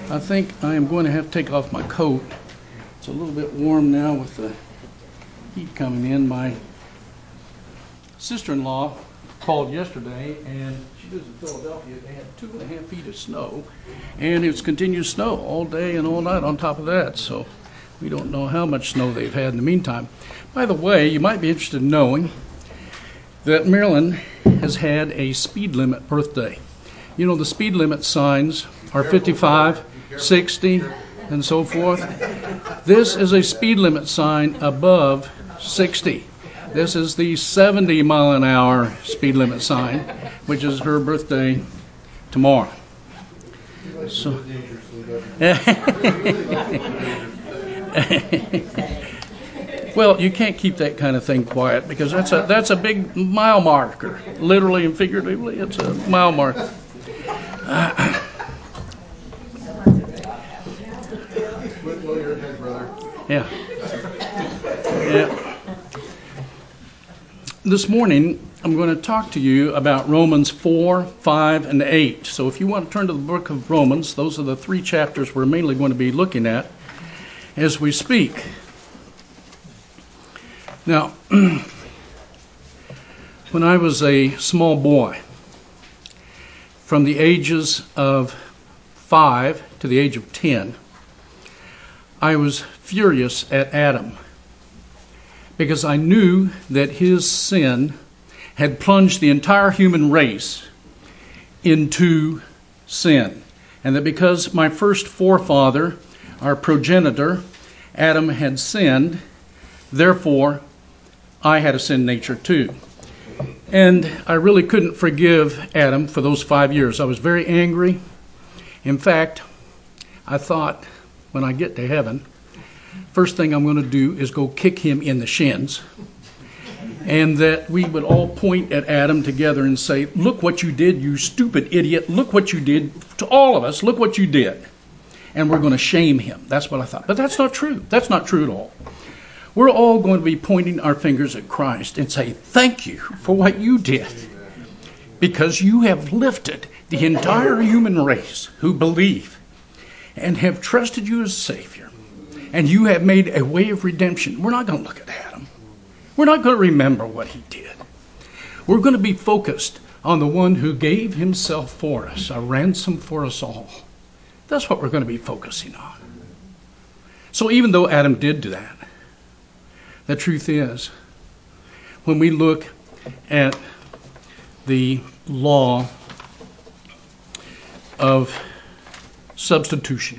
I think I am going to have to take off my coat. It's a little bit warm now with the heat coming in. My sister-in-law called yesterday, and she lives in Philadelphia. They had 2.5 feet of snow, and it's continued snow all day and all night on top of that. So we don't know how much snow they've had in the meantime. By the way, you might be interested in knowing that Maryland has had a speed limit birthday. You know, the speed limit signs are 55, 60, and so forth. This is a speed limit sign above 60. This is the 70 mile an hour speed limit sign, which is her birthday tomorrow. So, well, you can't keep that kind of thing quiet because that's a big mile marker. Literally and figuratively, it's a mile marker. Yeah. This morning, I'm going to talk to you about Romans 4, 5, and 8. So if you want to turn to the book of Romans, those are the 3 chapters we're mainly going to be looking at as we speak. Now, when I was a small boy, from the ages of 5 to the age of 10, I was furious at Adam because I knew that his sin had plunged the entire human race into sin. And that because my first forefather, our progenitor, Adam, had sinned, therefore I had a sin nature too. And I really couldn't forgive Adam for those 5 years. I was very angry. In fact, I thought when I get to heaven, first thing I'm going to do is go kick him in the shins. And that we would all point at Adam together and say, "Look what you did, you stupid idiot. Look what you did to all of us. Look what you did." And we're going to shame him. That's what I thought. But that's not true. That's not true at all. We're all going to be pointing our fingers at Christ and say, "Thank you for what you did. Because you have lifted the entire human race who believe and have trusted you as Savior. And you have made a way of redemption." We're not going to look at Adam. We're not going to remember what he did. We're going to be focused on the one who gave himself for us, a ransom for us all. That's what we're going to be focusing on. So even though Adam did do that, the truth is, when we look at the law of substitution,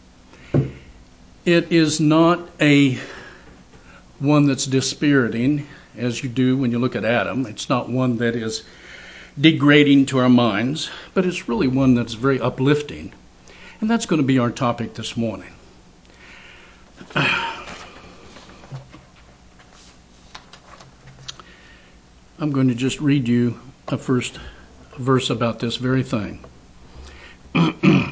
it is not a one that's dispiriting, as you do when you look at Adam. It's not one that is degrading to our minds, but it's really one that's very uplifting. And that's going to be our topic this morning. I'm going to just read you a first verse about this very thing. The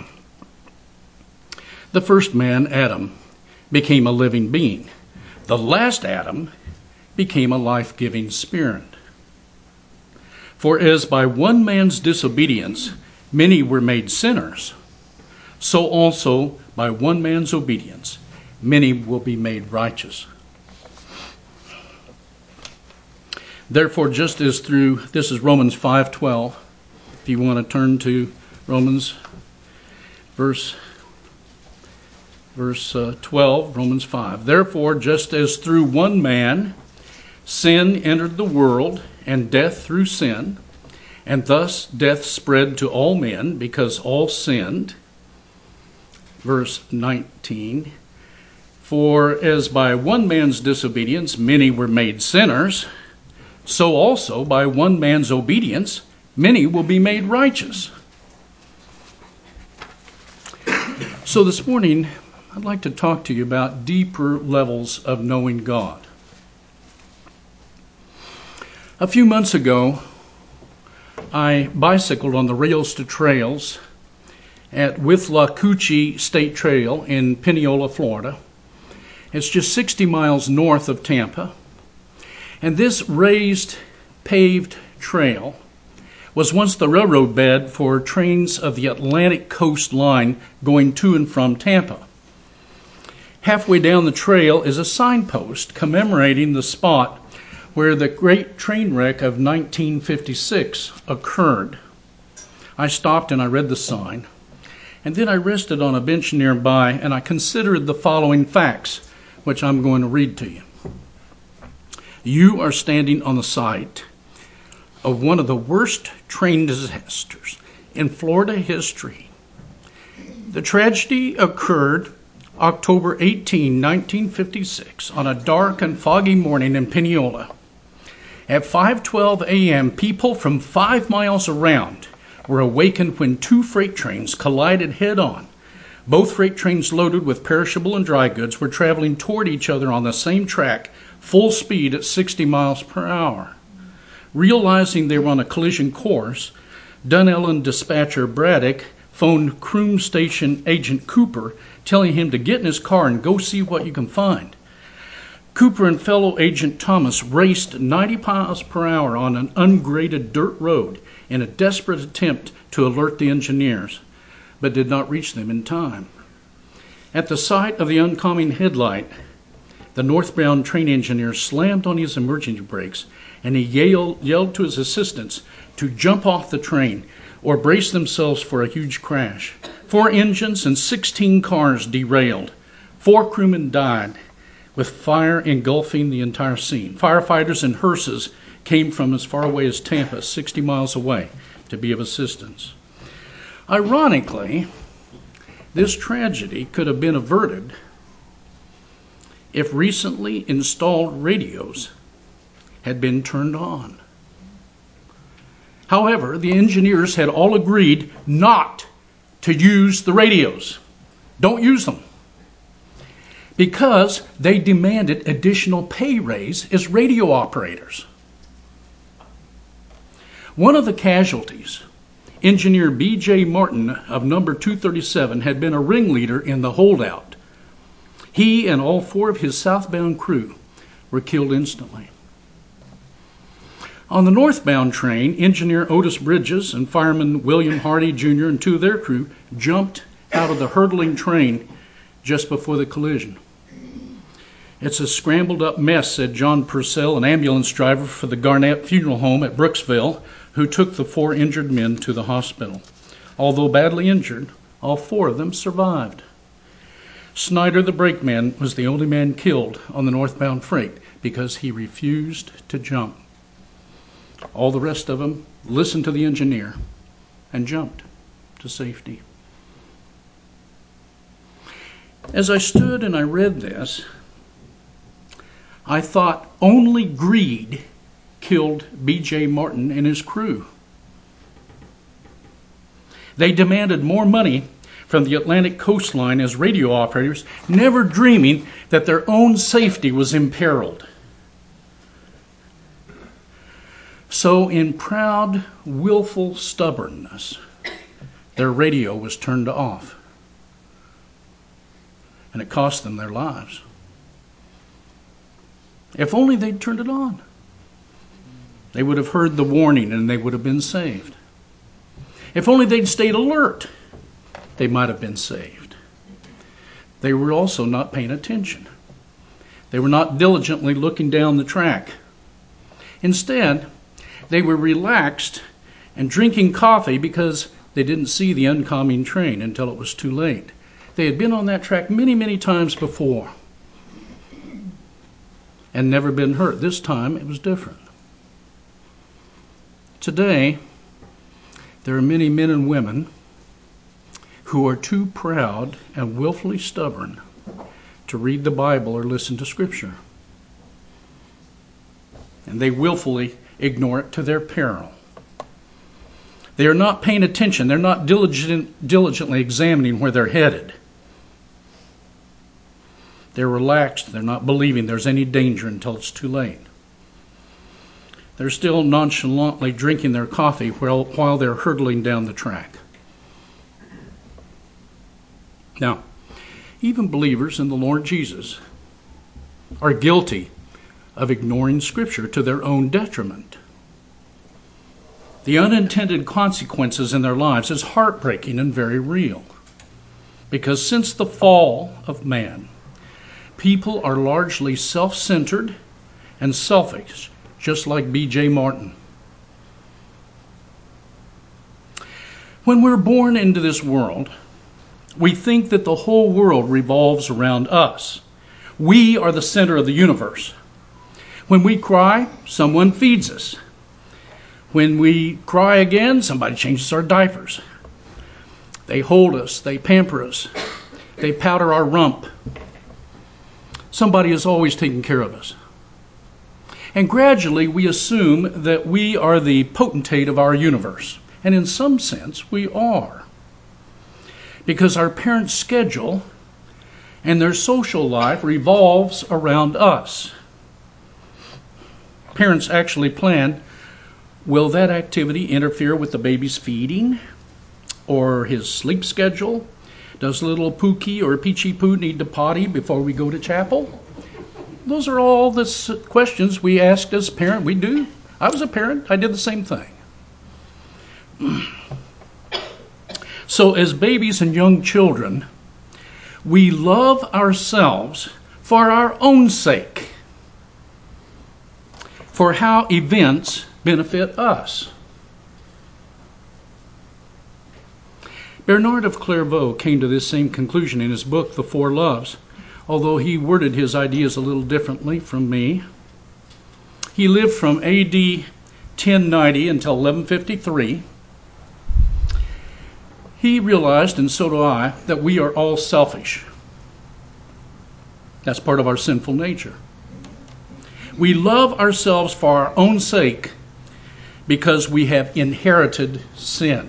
first man, Adam, became a living being. The last Adam became a life-giving spirit. For as by one man's disobedience many were made sinners, so also by one man's obedience many will be made righteous. Therefore, just as through, this is Romans 5:12, if you want to turn to Romans verse 12, Romans 5. Therefore, just as through one man sin entered the world, and death through sin, and thus death spread to all men because all sinned. Verse 19. For as by one man's disobedience many were made sinners, so also by one man's obedience many will be made righteous. So this morning, I'd like to talk to you about deeper levels of knowing God. A few months ago, I bicycled on the Rails to Trails at Withlacoochee State Trail in Piniella, Florida. It's just 60 miles north of Tampa. And this raised, paved trail was once the railroad bed for trains of the Atlantic Coast Line going to and from Tampa. Halfway down the trail is a signpost commemorating the spot where the great train wreck of 1956 occurred. I stopped and I read the sign, and then I rested on a bench nearby and I considered the following facts, which I'm going to read to you. You are standing on the site of one of the worst train disasters in Florida history. The tragedy occurred October 18, 1956, on a dark and foggy morning in Peniel. At 5:12 a.m., people from 5 miles around were awakened when two freight trains collided head-on. Both freight trains loaded with perishable and dry goods were traveling toward each other on the same track, full speed at 60 miles per hour. Realizing they were on a collision course, Dunellen dispatcher Braddock phoned Croom Station Agent Cooper, telling him to get in his car and go see what you can find. Cooper and fellow agent Thomas raced 90 miles per hour on an ungraded dirt road in a desperate attempt to alert the engineers, but did not reach them in time. At the sight of the oncoming headlight, the northbound train engineer slammed on his emergency brakes, and he yelled to his assistants to jump off the train or brace themselves for a huge crash. 4 engines and 16 cars derailed. 4 crewmen died, with fire engulfing the entire scene. Firefighters and hearses came from as far away as Tampa, 60 miles away, to be of assistance. Ironically, this tragedy could have been averted if recently installed radios had been turned on. However, the engineers had all agreed not to use the radios. Don't use them. Because they demanded additional pay raise as radio operators. One of the casualties, Engineer B.J. Martin of number 237, had been a ringleader in the holdout. He and all 4 of his southbound crew were killed instantly. On the northbound train, Engineer Otis Bridges and Fireman William Hardy Jr. and 2 of their crew jumped out of the hurtling train just before the collision. It's a scrambled up mess, said John Purcell, an ambulance driver for the Garnett Funeral Home at Brooksville, who took the 4 injured men to the hospital. Although badly injured, all 4 of them survived. Snyder, the brakeman, was the only man killed on the northbound freight because he refused to jump. All the rest of them listened to the engineer and jumped to safety. As I stood and I read this, I thought only greed killed B.J. Martin and his crew. They demanded more money from the Atlantic coastline as radio operators, never dreaming that their own safety was imperiled. So in proud, willful stubbornness, their radio was turned off. And it cost them their lives. If only they'd turned it on, they would have heard the warning and they would have been saved. If only they'd stayed alert, they might have been saved. They were also not paying attention. They were not diligently looking down the track. Instead, they were relaxed and drinking coffee because they didn't see the oncoming train until it was too late. They had been on that track many, many times before and never been hurt. This time it was different. Today, there are many men and women who are too proud and willfully stubborn to read the Bible or listen to Scripture. And they willfully ignore it to their peril. They are not paying attention. They're not diligently examining where they're headed. They're relaxed. They're not believing there's any danger until it's too late. They're still nonchalantly drinking their coffee while they're hurtling down the track. Now, even believers in the Lord Jesus are guilty of ignoring Scripture to their own detriment. The unintended consequences in their lives is heartbreaking and very real. Because since the fall of man, people are largely self-centered and selfish, just like B.J. Martin. When we're born into this world, we think that the whole world revolves around us. We are the center of the universe. When we cry, someone feeds us. When we cry again, somebody changes our diapers. They hold us, they pamper us, they powder our rump. Somebody is always taking care of us. And gradually we assume that we are the potentate of our universe. And in some sense, we are. Because our parents' schedule and their social life revolves around us. Parents actually plan, will that activity interfere with the baby's feeding or his sleep schedule? Does little Pookie or Peachy Poo need to potty before we go to chapel? Those are all the questions we asked as a parent. We do. I was a parent. I did the same thing. So as babies and young children, we love ourselves for our own sake, for how events benefit us. Bernard of Clairvaux came to this same conclusion in his book, The Four Loves, although he worded his ideas a little differently from me. He lived from AD 1090 until 1153. He realized, and so do I, that we are all selfish. That's part of our sinful nature. We love ourselves for our own sake because we have inherited sin.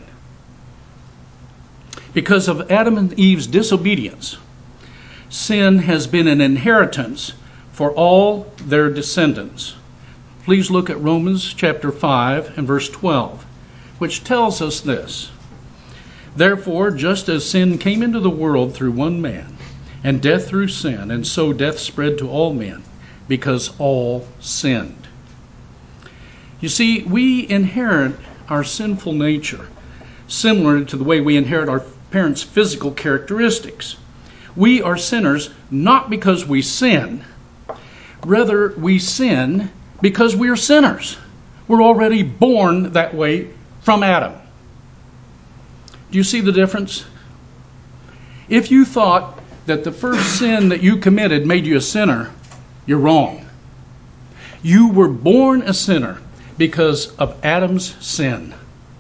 Because of Adam and Eve's disobedience, sin has been an inheritance for all their descendants. Please look at Romans chapter 5 and verse 12, which tells us this. Therefore, just as sin came into the world through one man, and death through sin, and so death spread to all men, because all sinned. You see, we inherit our sinful nature, similar to the way we inherit our parents' physical characteristics. We are sinners not because we sin. Rather, we sin because we are sinners. We're already born that way from Adam. Do you see the difference? If you thought that the first sin that you committed made you a sinner, you're wrong. You were born a sinner because of Adam's sin.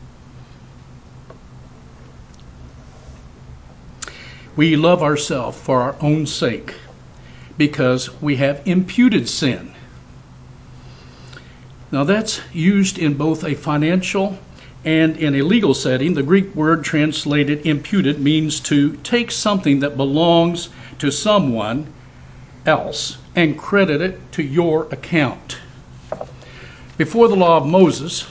We love ourselves for our own sake because we have imputed sin. Now that's used in both a financial and in a legal setting. The Greek word translated imputed means to take something that belongs to someone else and credit it to your account. Before the law of Moses,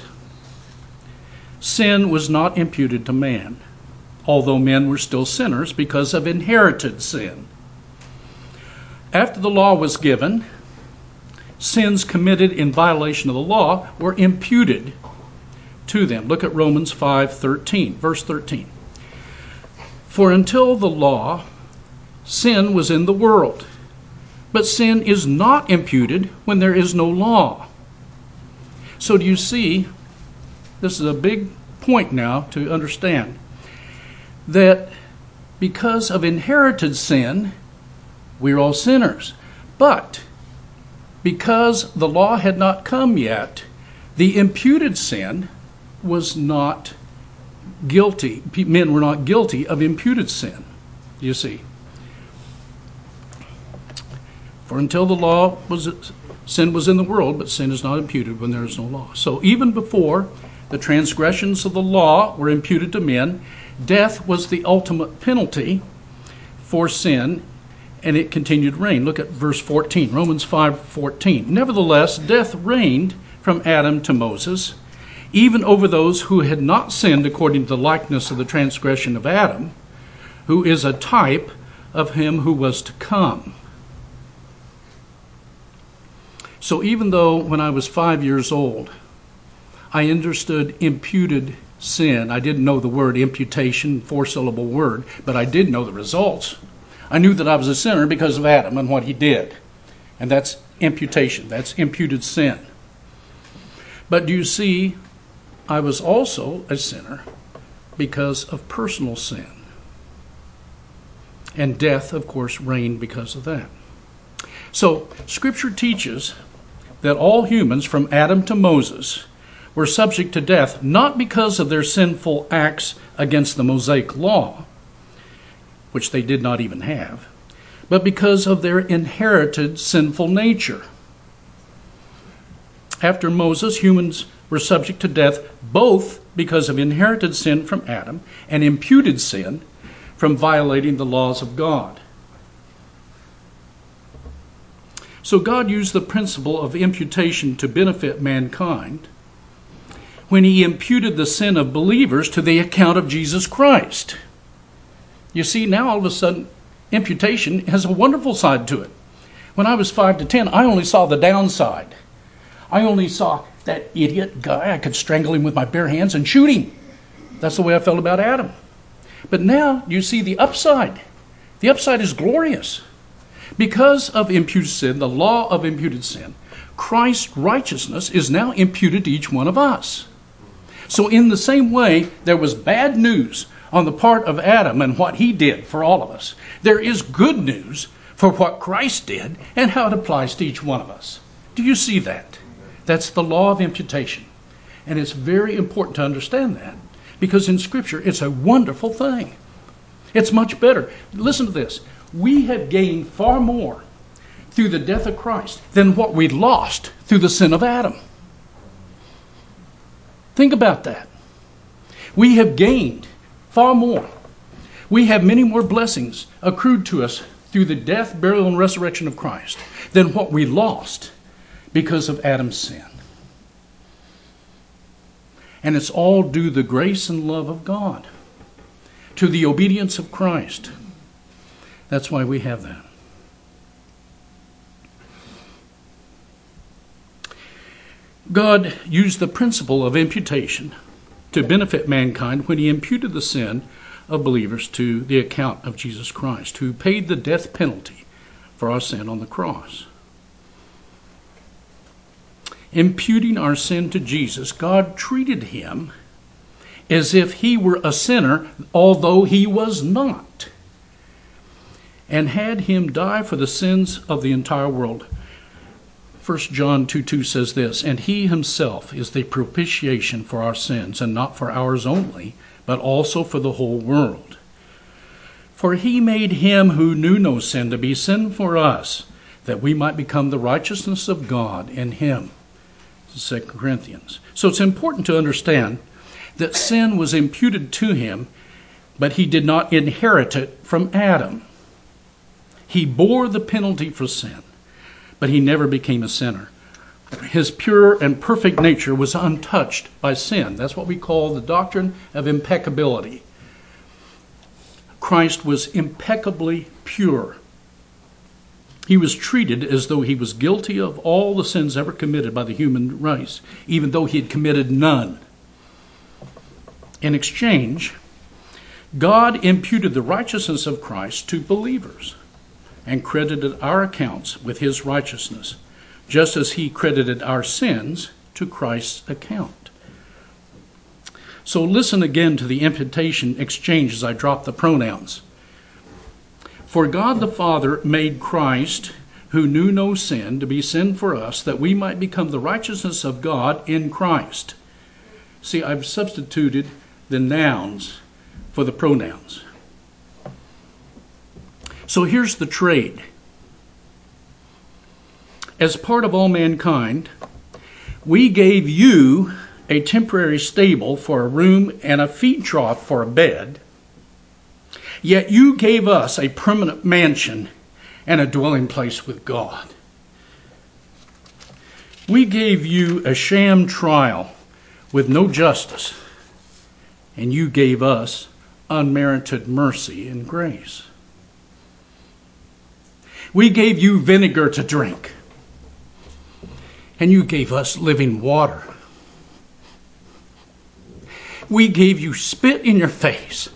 sin was not imputed to man, although men were still sinners because of inherited sin. After the law was given, sins committed in violation of the law were imputed to them. Look at Romans 5:13, verse 13. For until the law, sin was in the world, but sin is not imputed when there is no law. So do you see, this is a big point now to understand, that because of inherited sin, we're all sinners. But because the law had not come yet, the imputed sin was not guilty. Men were not guilty of imputed sin, you see. For until the law was, sin was in the world, but sin is not imputed when there is no law. So even before the transgressions of the law were imputed to men, death was the ultimate penalty for sin, and it continued to reign. Look at verse 14, Romans 5:14. Nevertheless, death reigned from Adam to Moses, even over those who had not sinned according to the likeness of the transgression of Adam, who is a type of him who was to come. So even though when I was 5 years old, I understood imputed sin. I didn't know the word imputation, 4-syllable word, but I did know the results. I knew that I was a sinner because of Adam and what he did. And that's imputation. That's imputed sin. But do you see, I was also a sinner because of personal sin. And death, of course, reigned because of that. So, Scripture teaches that all humans, from Adam to Moses, were subject to death, not because of their sinful acts against the Mosaic law, which they did not even have, but because of their inherited sinful nature. After Moses, humans were subject to death both because of inherited sin from Adam and imputed sin from violating the laws of God. So God used the principle of imputation to benefit mankind when he imputed the sin of believers to the account of Jesus Christ. You see, now all of a sudden, imputation has a wonderful side to it. When I was 5 to 10, I only saw the downside. I only saw that idiot guy. I could strangle him with my bare hands and shoot him. That's the way I felt about Adam. But now you see the upside. The upside is glorious. Because of imputed sin, the law of imputed sin, Christ's righteousness is now imputed to each one of us. So in the same way, there was bad news on the part of Adam and what he did for all of us. There is good news for what Christ did and how it applies to each one of us. Do you see that? That's the law of imputation. And it's very important to understand that, because in Scripture it's a wonderful thing. It's much better. Listen to this. We have gained far more through the death of Christ than what we lost through the sin of Adam. Think about that. We have gained far more. We have many more blessings accrued to us through the death, burial, and resurrection of Christ than what we lost because of Adam's sin. And it's all due to the grace and love of God, to the obedience of Christ. That's why we have that. God used the principle of imputation to benefit mankind when he imputed the sin of believers to the account of Jesus Christ, who paid the death penalty for our sin on the cross. Imputing our sin to Jesus, God treated him as if he were a sinner, although he was not, and had him die for the sins of the entire world. 1 John 2:2 says this, "And he himself is the propitiation for our sins, and not for ours only, but also for the whole world. For he made him who knew no sin to be sin for us, that we might become the righteousness of God in him." 2 Corinthians. So it's important to understand that sin was imputed to him, but he did not inherit it from Adam. He bore the penalty for sin, but he never became a sinner. His pure and perfect nature was untouched by sin. That's what we call the doctrine of impeccability. Christ was impeccably pure. He was treated as though he was guilty of all the sins ever committed by the human race, even though he had committed none. In exchange, God imputed the righteousness of Christ to believers and credited our accounts with his righteousness, just as he credited our sins to Christ's account. So listen again to the imputation exchange as I drop the pronouns. For God the Father made Christ, who knew no sin, to be sin for us, that we might become the righteousness of God in Christ. See, I've substituted the nouns for the pronouns. So here's the trade. As part of all mankind, we gave you a temporary stable for a room and a feed trough for a bed, yet you gave us a permanent mansion and a dwelling place with God. We gave you a sham trial with no justice, and you gave us unmerited mercy and grace. We gave you vinegar to drink, and you gave us living water. We gave you spit in your face.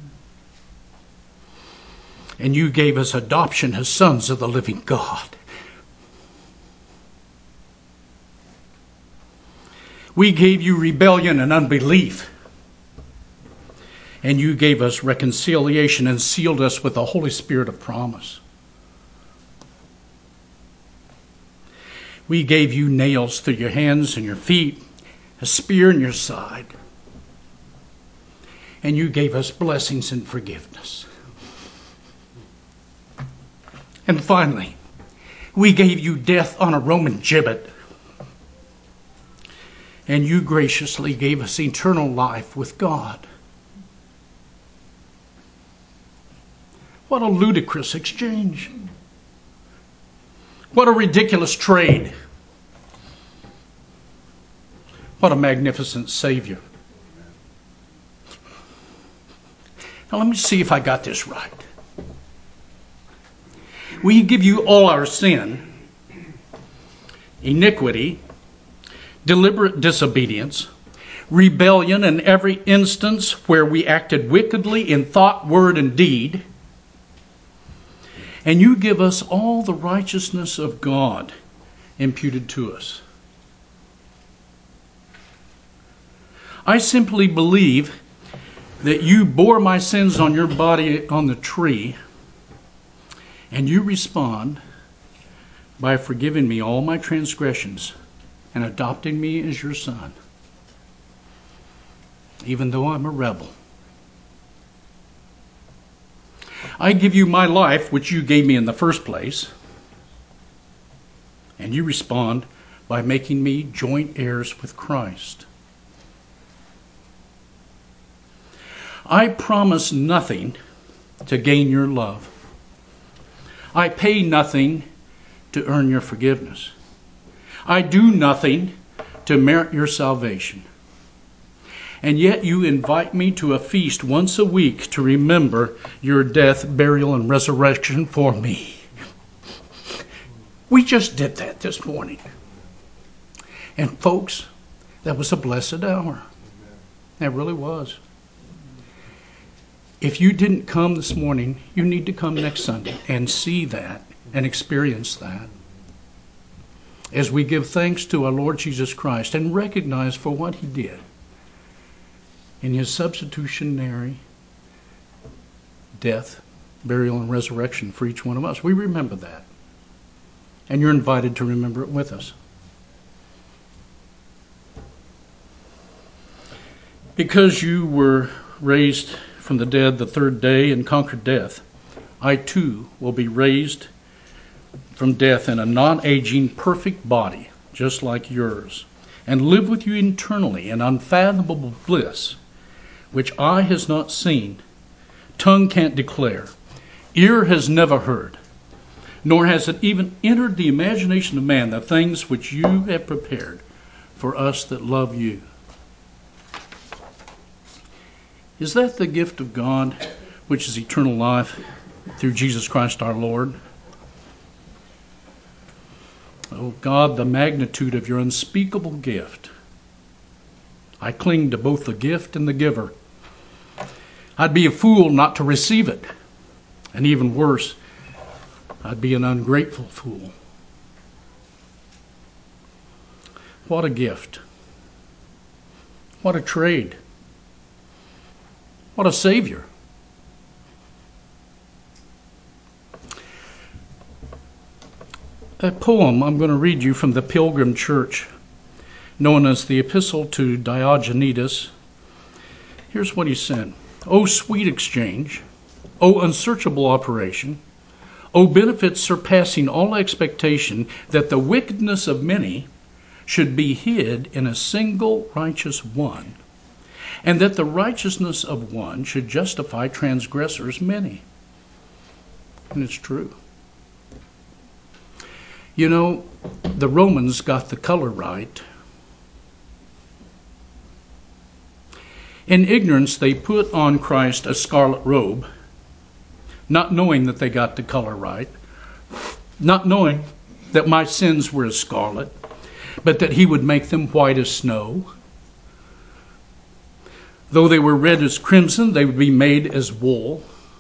And you gave us adoption as sons of the living God. We gave you rebellion and unbelief. And you gave us reconciliation and sealed us with the Holy Spirit of promise. We gave you nails through your hands and your feet, a spear in your side. And you gave us blessings and forgiveness. And finally, we gave you death on a Roman gibbet. And you graciously gave us eternal life with God. What a ludicrous exchange. What a ridiculous trade. What a magnificent Savior. Now let me see if I got this right. We give you all our sin, iniquity, deliberate disobedience, rebellion in every instance where we acted wickedly in thought, word, and deed. And you give us all the righteousness of God imputed to us. I simply believe that you bore my sins on your body on the tree, and you respond by forgiving me all my transgressions and adopting me as your son, even though I'm a rebel. I give you my life, which you gave me in the first place, and you respond by making me joint heirs with Christ. I promise nothing to gain your love. I pay nothing to earn your forgiveness. I do nothing to merit your salvation. And yet you invite me to a feast once a week to remember your death, burial, and resurrection for me. We just did that this morning. And folks, that was a blessed hour. That really was. If you didn't come this morning, you need to come next Sunday and see that and experience that. As we give thanks to our Lord Jesus Christ and recognize for what he did in his substitutionary death, burial, and resurrection for each one of us. We remember that. And you're invited to remember it with us. Because you were raised from the dead the third day and conquered death, I too will be raised from death in a non-aging, perfect body, just like yours, and live with you eternally in unfathomable bliss, which eye has not seen, tongue can't declare, ear has never heard, nor has it even entered the imagination of man, the things which you have prepared for us that love you. Is that the gift of God, which is eternal life through Jesus Christ our Lord? Oh God, the magnitude of your unspeakable gift. I cling to both the gift and the giver. I'd be a fool not to receive it. And even worse, I'd be an ungrateful fool. What a gift. What a trade. What a Savior. A poem I'm going to read you from the Pilgrim Church, known as the Epistle to Diogenetus. Here's what he said. O sweet exchange, O unsearchable operation, O benefits surpassing all expectation, that the wickedness of many should be hid in a single righteous one, and that the righteousness of one should justify transgressors many. And it's true. You know, the Romans got the color right. In ignorance, they put on Christ a scarlet robe, not knowing that they got the color right, not knowing that my sins were as scarlet, but that he would make them white as snow. Though they were red as crimson, they would be made as wool.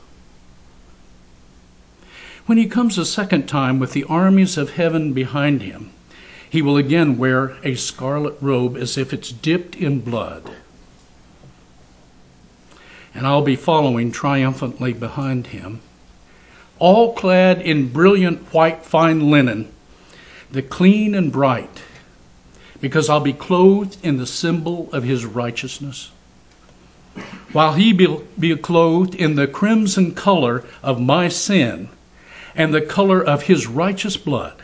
When he comes a second time with the armies of heaven behind him, he will again wear a scarlet robe as if it's dipped in blood. And I'll be following triumphantly behind him, all clad in brilliant white fine linen, the clean and bright, because I'll be clothed in the symbol of his righteousness, while he be clothed in the crimson color of my sin and the color of his righteous blood,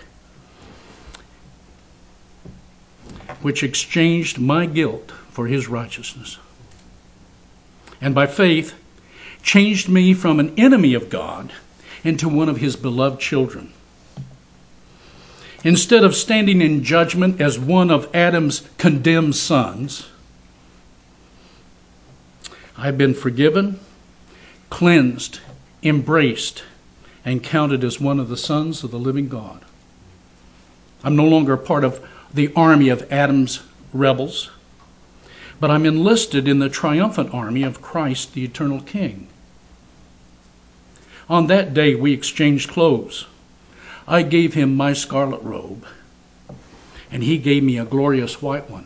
which exchanged my guilt for his righteousness, and by faith changed me from an enemy of God into one of his beloved children. Instead of standing in judgment as one of Adam's condemned sons, I've been forgiven, cleansed, embraced, and counted as one of the sons of the living God. I'm no longer a part of the army of Adam's rebels, but I'm enlisted in the triumphant army of Christ, the eternal King. On that day, we exchanged clothes. I gave him my scarlet robe, and he gave me a glorious white one.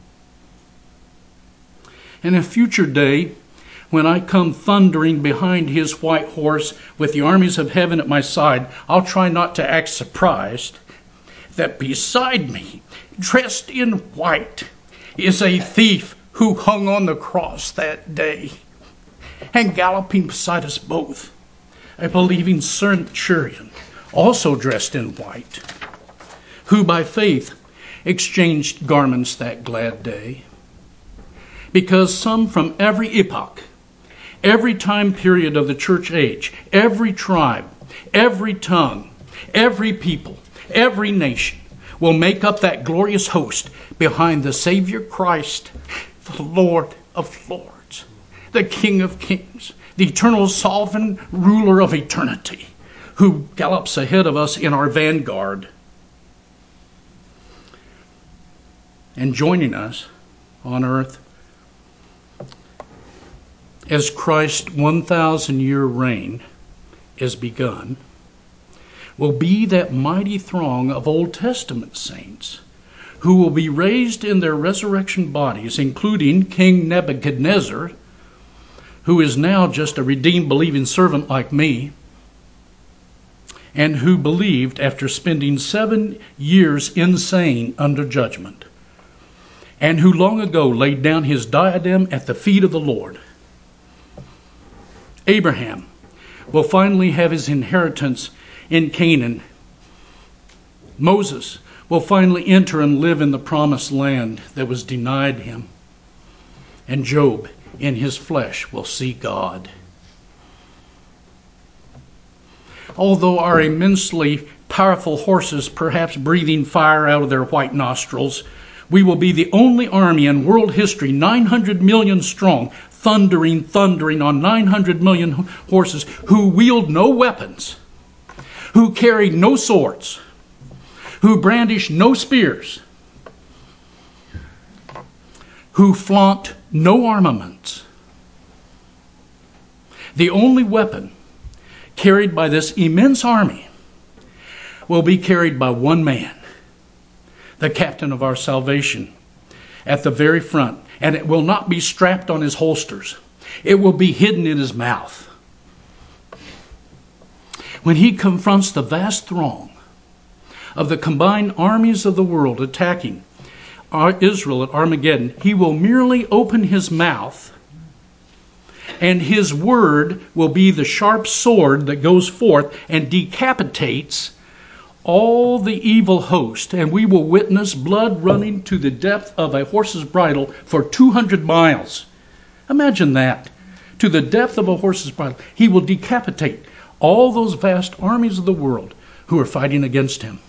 In a future day, when I come thundering behind his white horse with the armies of heaven at my side, I'll try not to act surprised that beside me, dressed in white, is a thief who hung on the cross that day, and galloping beside us both, a believing centurion, also dressed in white, who by faith exchanged garments that glad day. Because some from every epoch, every time period of the church age, every tribe, every tongue, every people, every nation will make up that glorious host behind the Savior Christ, the Lord of lords, the King of kings, the eternal sovereign ruler of eternity, who gallops ahead of us in our vanguard. And joining us on earth as Christ's 1,000-year reign is begun, will be that mighty throng of Old Testament saints who will be raised in their resurrection bodies, including King Nebuchadnezzar, who is now just a redeemed, believing servant like me, and who believed after spending 7 years insane under judgment, and who long ago laid down his diadem at the feet of the Lord. Abraham will finally have his inheritance in Canaan. Moses will finally enter and live in the promised land that was denied him. And Job, in his flesh, will see God. Although our immensely powerful horses, perhaps breathing fire out of their white nostrils, we will be the only army in world history, 900 million strong, thundering on 900 million horses, who wield no weapons, who carry no swords, who brandish no spears, who flaunt no armaments. The only weapon carried by this immense army will be carried by one man, the captain of our salvation, at the very front. And it will not be strapped on his holsters. It will be hidden in his mouth. When he confronts the vast throng of the combined armies of the world attacking Israel at Armageddon, he will merely open his mouth, and his word will be the sharp sword that goes forth and decapitates all the evil host, and we will witness blood running to the depth of a horse's bridle for 200 miles. Imagine that. To the depth of a horse's bridle. He will decapitate all those vast armies of the world who are fighting against him.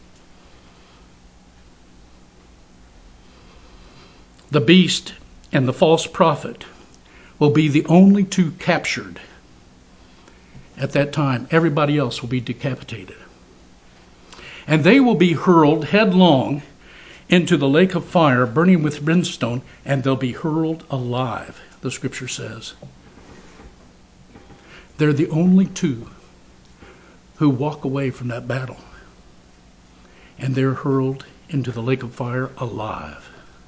The beast and the false prophet will be the only two captured. At that time, everybody else will be decapitated. And they will be hurled headlong into the lake of fire burning with brimstone, and they'll be hurled alive, the scripture says. They're the only two who walk away from that battle, and they're hurled into the lake of fire alive.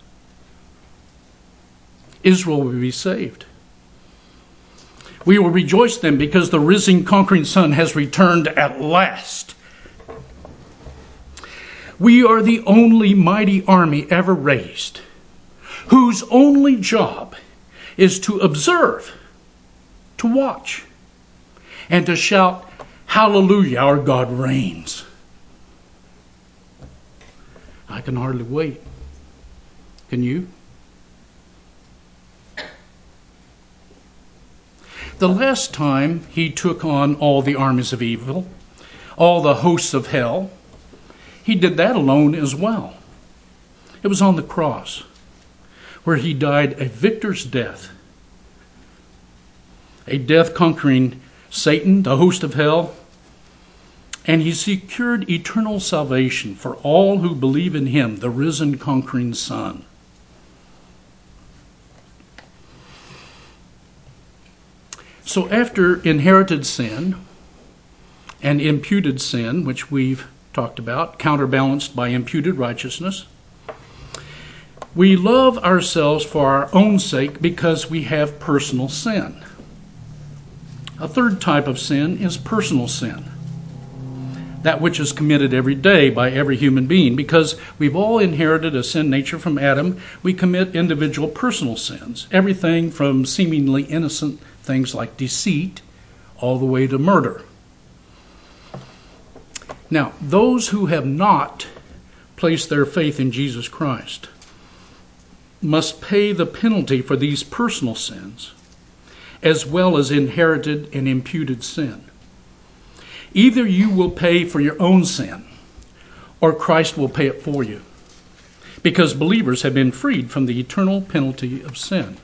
Israel will be saved. We will rejoice then because the risen, conquering Son has returned at last. We are the only mighty army ever raised, whose only job is to observe, to watch, and to shout, "Hallelujah, our God reigns." I can hardly wait. Can you? The last time he took on all the armies of evil, all the hosts of hell, he did that alone as well. It was on the cross, where he died a victor's death, a death conquering Satan, the host of hell, and he secured eternal salvation for all who believe in him, the risen, conquering Son. So after inherited sin and imputed sin, which we've talked about, counterbalanced by imputed righteousness, we love ourselves for our own sake because we have personal sin. A third type of sin is personal sin, that which is committed every day by every human being. Because we've all inherited a sin nature from Adam, we commit individual personal sins, everything from seemingly innocent things like deceit all the way to murder. Now, those who have not placed their faith in Jesus Christ must pay the penalty for these personal sins, as well as inherited and imputed sin. Either you will pay for your own sin, or Christ will pay it for you, because believers have been freed from the eternal penalty of sin.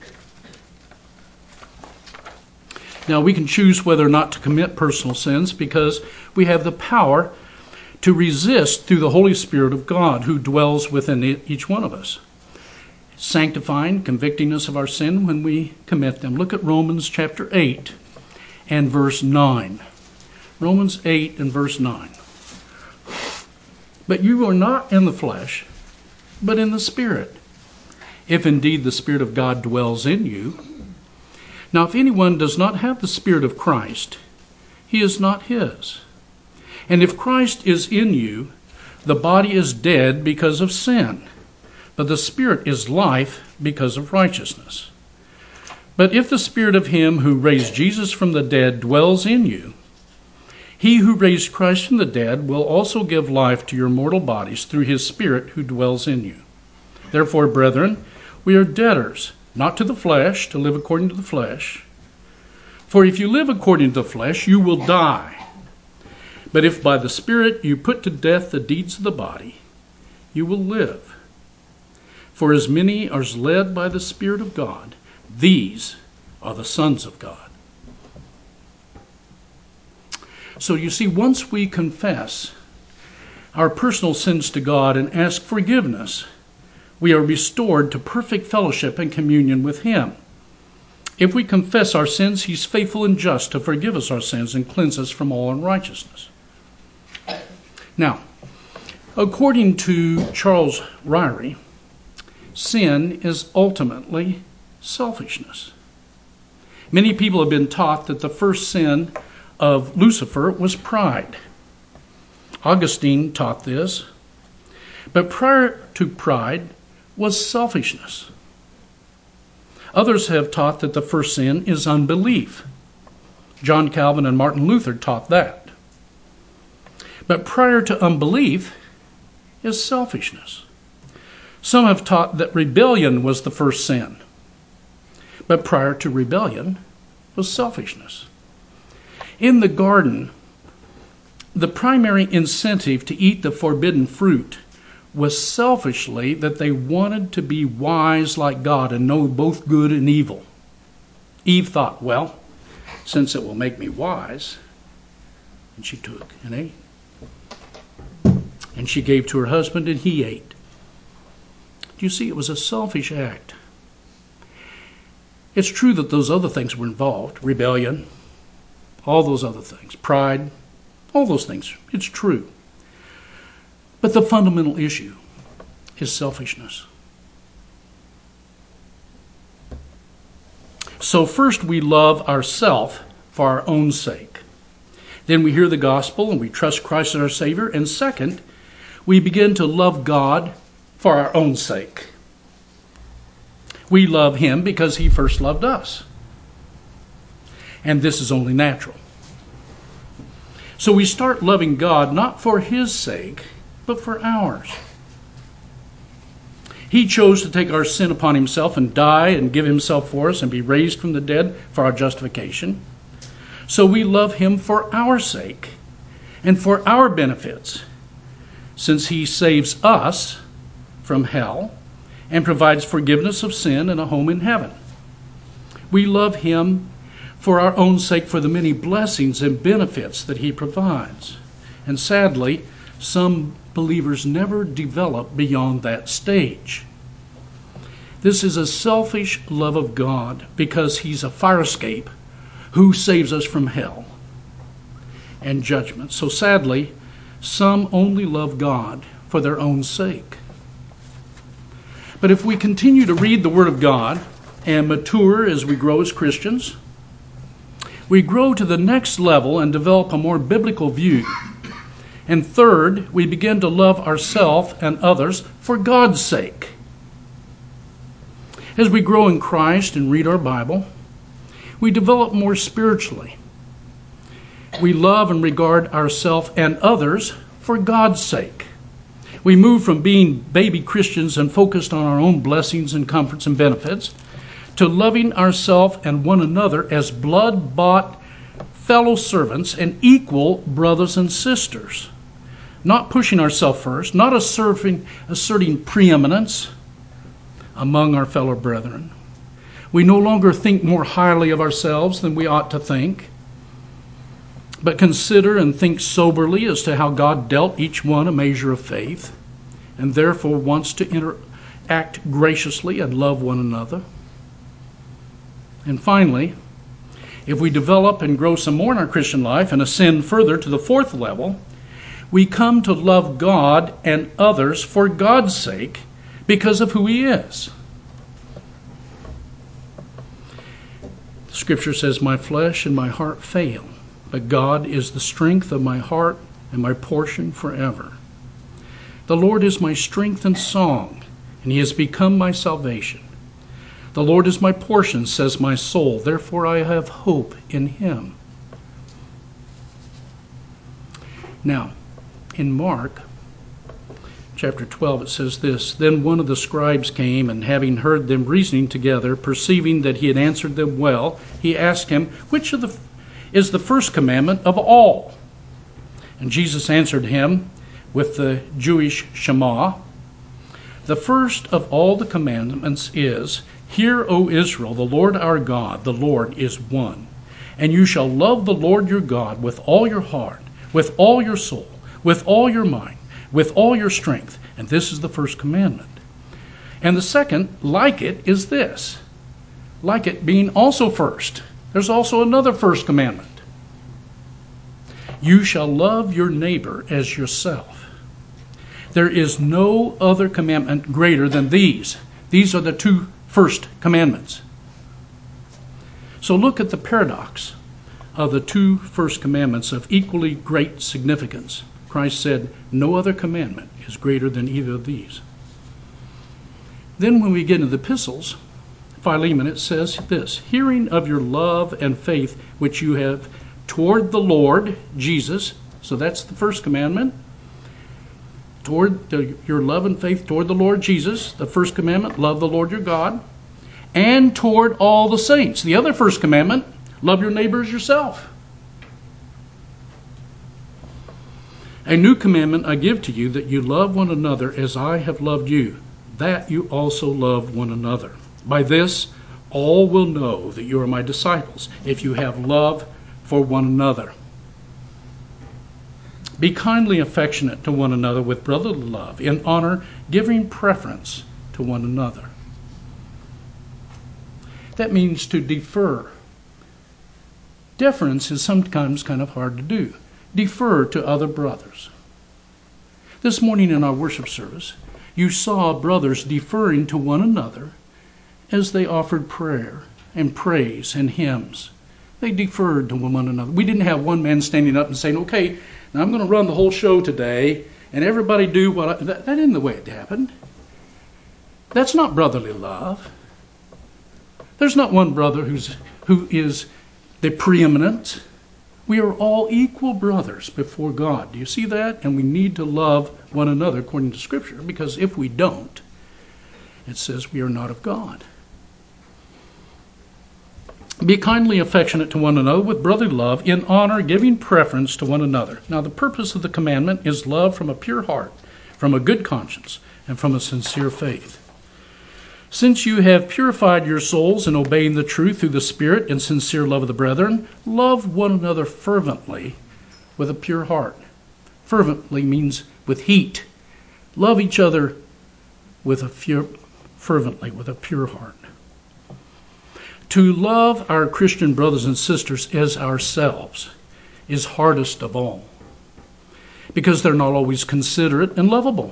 Now, we can choose whether or not to commit personal sins because we have the power to resist through the Holy Spirit of God who dwells within each one of us, sanctifying, convicting us of our sin when we commit them. Look at Romans chapter 8 and verse 9. Romans 8 and verse 9. But you are not in the flesh, but in the Spirit, if indeed the Spirit of God dwells in you. Now, if anyone does not have the Spirit of Christ, he is not his. And if Christ is in you, the body is dead because of sin, but the Spirit is life because of righteousness. But if the Spirit of him who raised Jesus from the dead dwells in you, he who raised Christ from the dead will also give life to your mortal bodies through his Spirit who dwells in you. Therefore, brethren, we are debtors, not to the flesh, to live according to the flesh. For if you live according to the flesh, you will die. But if by the Spirit you put to death the deeds of the body, you will live. For as many as are led by the Spirit of God, these are the sons of God. So you see, once we confess our personal sins to God and ask forgiveness, we are restored to perfect fellowship and communion with him. If we confess our sins, he's faithful and just to forgive us our sins and cleanse us from all unrighteousness. Now, according to Charles Ryrie, sin is ultimately selfishness. Many people have been taught that the first sin of Lucifer was pride. Augustine taught this. But prior to pride was selfishness. Others have taught that the first sin is unbelief. John Calvin and Martin Luther taught that. But prior to unbelief is selfishness. Some have taught that rebellion was the first sin. But prior to rebellion was selfishness. In the garden, the primary incentive to eat the forbidden fruit was selfishly that they wanted to be wise like God and know both good and evil. Eve thought, well, since it will make me wise, and she took and ate. And she gave to her husband and he ate. Do you see, it was a selfish act. It's true that those other things were involved, rebellion, all those other things, pride, all those things. It's true. But the fundamental issue is selfishness. So first we love ourselves for our own sake. Then we hear the gospel and we trust Christ as our Savior. And second, we begin to love God for our own sake. We love Him because He first loved us. And this is only natural. So we start loving God not for His sake, but for ours. He chose to take our sin upon Himself and die and give Himself for us and be raised from the dead for our justification. So we love Him for our sake and for our benefits, since He saves us from hell and provides forgiveness of sin and a home in heaven. We love Him for our own sake, for the many blessings and benefits that He provides. And sadly, some believers never develop beyond that stage. This is a selfish love of God because He's a fire escape who saves us from hell and judgment. So sadly, some only love God for their own sake. But if we continue to read the Word of God and mature as we grow as Christians, we grow to the next level and develop a more biblical view. And third, we begin to love ourselves and others for God's sake. As we grow in Christ and read our Bible, we develop more spiritually. We love and regard ourselves and others for God's sake. We move from being baby Christians and focused on our own blessings and comforts and benefits to loving ourselves and one another as blood-bought fellow servants and equal brothers and sisters. Not pushing ourselves first, not asserting preeminence among our fellow brethren. We no longer think more highly of ourselves than we ought to think, but consider and think soberly as to how God dealt each one a measure of faith, and therefore wants to interact graciously and love one another. And finally, if we develop and grow some more in our Christian life and ascend further to the fourth level, we come to love God and others for God's sake because of who He is. Scripture says, "My flesh and my heart fail, but God is the strength of my heart and my portion forever. The Lord is my strength and song, and He has become my salvation. The Lord is my portion, says my soul, therefore I have hope in Him." Now, in Mark chapter 12, it says this, "Then one of the scribes came, and having heard them reasoning together, perceiving that he had answered them well, he asked him, which is the first commandment of all? And Jesus answered him with the Jewish Shema, the first of all the commandments is, Hear, O Israel, the Lord our God, the Lord is one. And you shall love the Lord your God with all your heart, with all your soul, with all your mind, with all your strength. And this is the first commandment. And the second, like it, is this. Like it being also first. There's also another first commandment. You shall love your neighbor as yourself. There is no other commandment greater than these. These are the two first commandments. So look at the paradox of the two first commandments of equally great significance. Christ said, no other commandment is greater than either of these. Then when we get into the epistles, Philemon, it says this, hearing of your love and faith which you have toward the Lord Jesus, so that's the first commandment, your love and faith toward the Lord Jesus, the first commandment, love the Lord your God, and toward all the saints. The other first commandment, love your neighbor as yourself. A new commandment I give to you, that you love one another as I have loved you, that you also love one another. By this, all will know that you are my disciples, if you have love for one another. Be kindly affectionate to one another with brotherly love, in honor, giving preference to one another. That means to defer. Deference is sometimes kind of hard to do. Defer to other brothers. This morning in our worship service, you saw brothers deferring to one another as they offered prayer and praise and hymns. They deferred to one another. We didn't have one man standing up and saying, okay, now I'm going to run the whole show today, and everybody do what that isn't the way it happened. That's not brotherly love. There's not one brother who is the preeminent. We are all equal brothers before God. Do you see that? And we need to love one another according to Scripture, because if we don't, it says we are not of God. Be kindly affectionate to one another with brotherly love, in honor, giving preference to one another. Now, the purpose of the commandment is love from a pure heart, from a good conscience, and from a sincere faith. Since you have purified your souls in obeying the truth through the Spirit and sincere love of the brethren, love one another fervently with a pure heart. Fervently means with heat. Love each other fervently with a pure heart. To love our Christian brothers and sisters as ourselves is hardest of all, because they're not always considerate and lovable.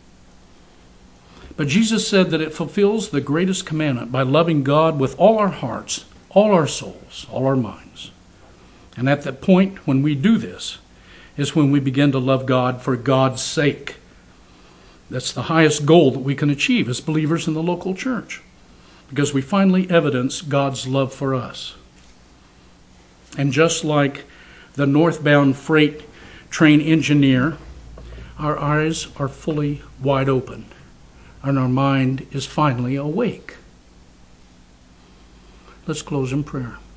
But Jesus said that it fulfills the greatest commandment by loving God with all our hearts, all our souls, all our minds. And at that point, when we do this, is when we begin to love God for God's sake. That's the highest goal that we can achieve as believers in the local church, because we finally evidence God's love for us. And just like the northbound freight train engineer, our eyes are fully wide open, and our mind is finally awake. Let's close in prayer.